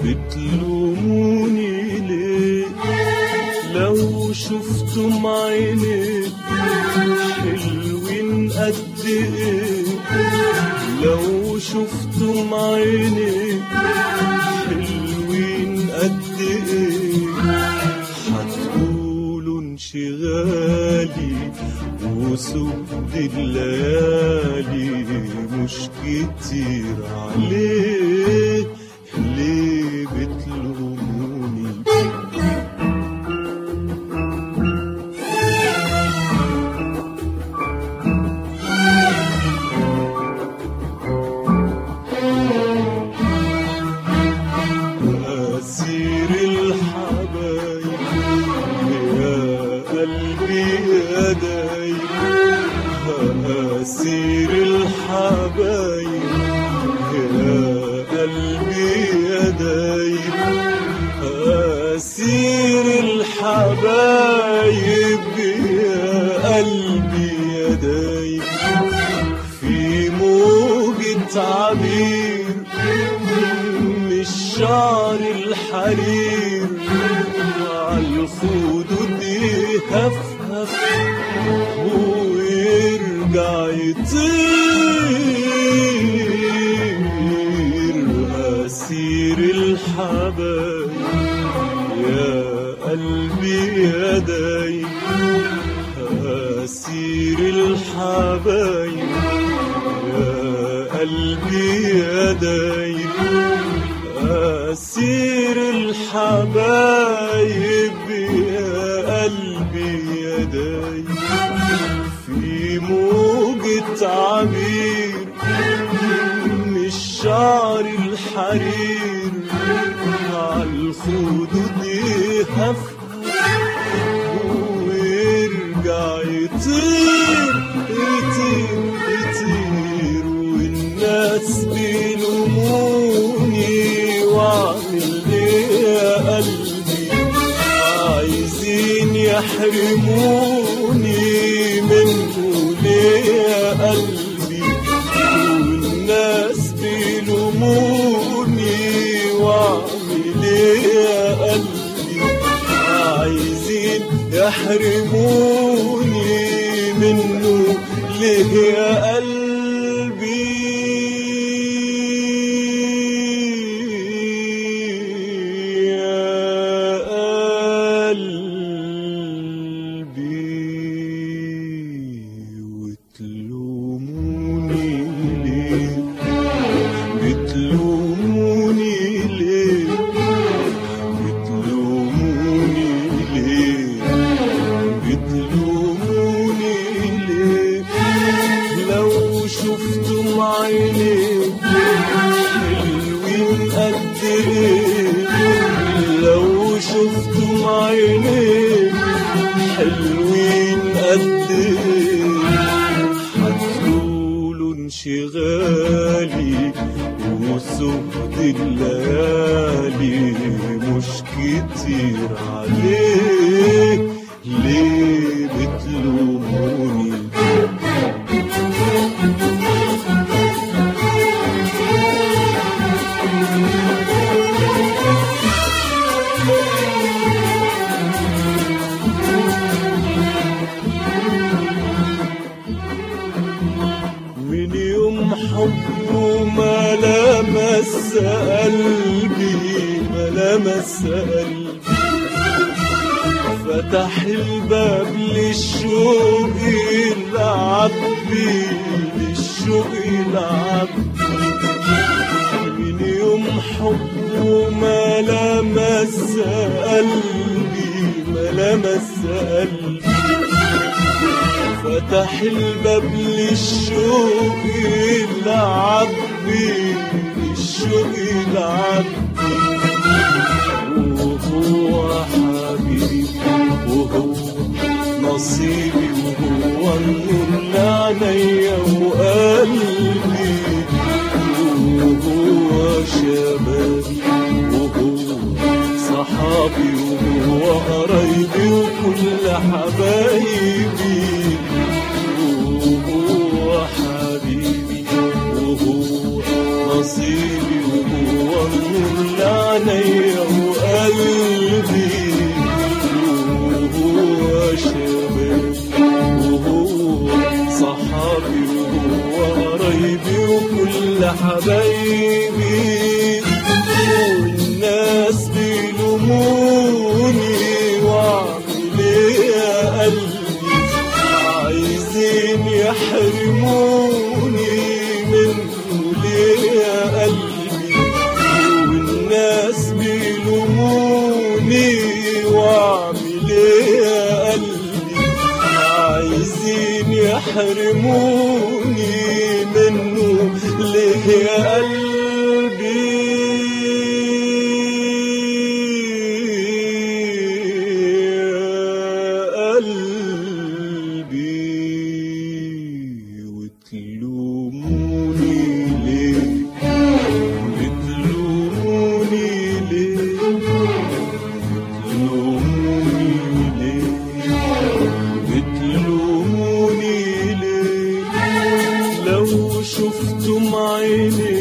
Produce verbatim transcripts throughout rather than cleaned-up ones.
بتلوموني ليه؟ لو شفتم عينيك حلوين قد ايه، لو شفتم عينيك حلوين قد ايه، هتقولوا انشغالي وسود الليالي مش كتير عليك، ليه بتلوموني؟ أسير الحبايب يا قلبي يا دايب، أسير الحبايب يا قلبي يا دايب، أسير الحبايب يا قلبي يا دايب، في موجة عبير من الشعر الحرير، عالخدود يهفهف ويرجع يطير، أسير الحبايب يا قلبي يا دايب، أسير الحبايب يا قلبي يا دايب، أسير الحبايب يا قلبي يا دايب، في موجة عبير من الشعر الحرير، عالخدود يهفهف ويرجع يطير يطير يطير، والناس بيلوموني واعمل ايه يا قلبي، عايزين يحرموني منه ليه يا قلبي، والناس بيلوموني واعمل ايه يا قلبي، عايزين يحرموني منه ليه يا قلبي. شفتم عينيك حلوين قد ايه، لو شفتم عينيك حلوين قد ايه، هتقولوا انشغالي وسود الليالي مش كتير عليك، ليه بتلوموني؟ من يوم حبه ما لمس قلبي ما لمس قلبي، فتح الباب للشوق يلعب بيه للشوق يلعب بيه، من يوم حبه ما لمس قلبي ما لمس قلبي، فتح الباب للشوق يلعب بيه للشوق يلعب بيه، وهو حبيبي وهو نصيبي وهو النور لعينيا وقلبي، وهو شبابي وهو صحابي وهو قرايبي وكل حبايبي، وهو حبيبي وهو نصيبي وهو النور لعينيا حبايبي والناس بيلوموني واعمل ايه يا قلبي عايزين يحرموني منه ليه يا قلبي والناس بيلوموني واعمل ايه يا قلبي عايزين يحرموني منه ليه يا قلبي يا قلبي وتلوموني ليه بتلوموني ليه بتلوموني ليه بتلوموني ليه لو شفتم عيني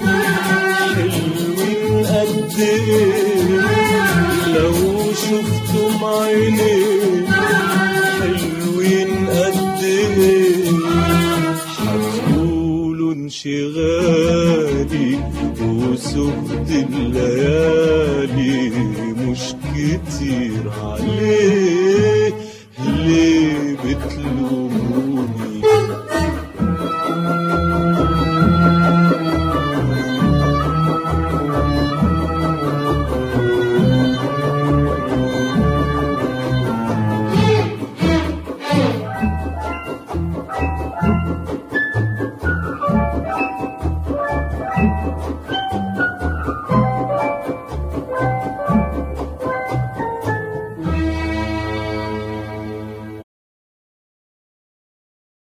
حلوين قد ايه لو شفتم عيني حلوين قد ايه هتقولوا انشغالي وسهد الليالي مش كتير عليه